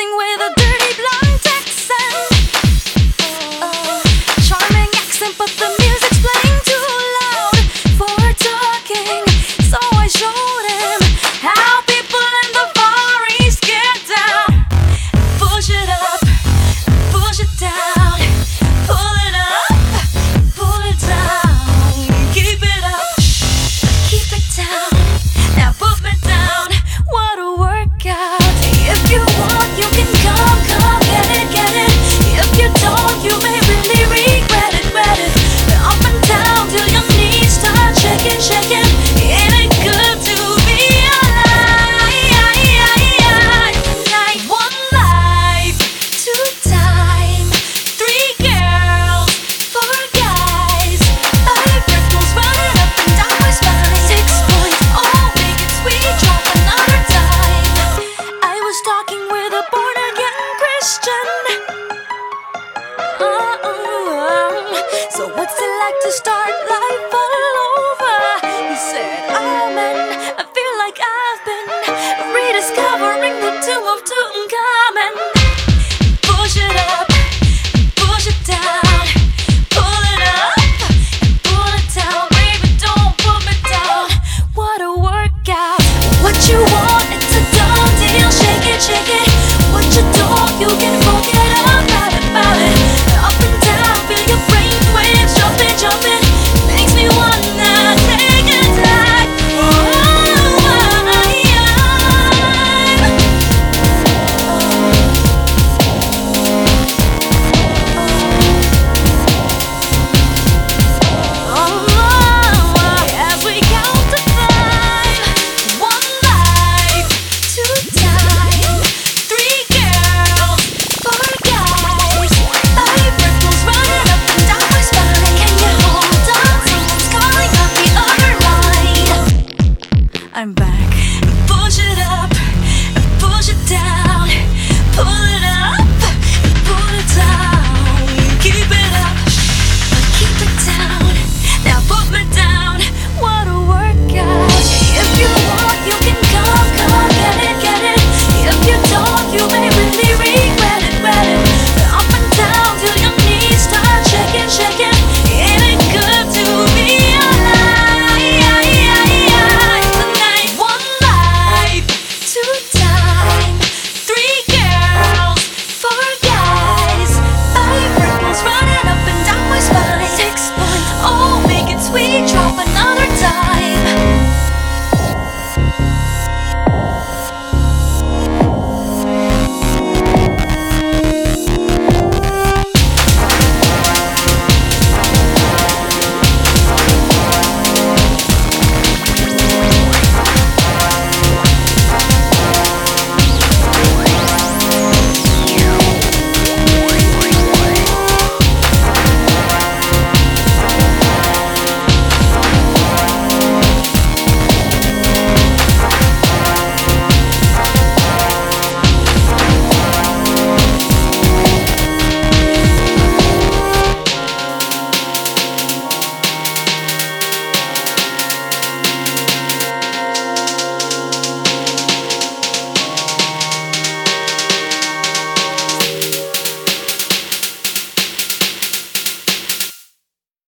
dancing with a dirty blonde Texan. Charming accent, but the music's playing too loud for talking. So I showed him how people in the Far East get down. Push it up, push it down, pull it up, pull it down. Keep it up, keep it down. Now put me down. What a workout. If you want, you can come, get it, get it. If you don't, you may really regret it, Up and down till your knees start shaking, shaking. Ain't it good to be alive? One life, two time, three girls, four guys, 5 freckles running up and down my spine. 6 points, oh, make it sweet, drop another time. I was talking with a born-again Christian. So what's it like to start life alone?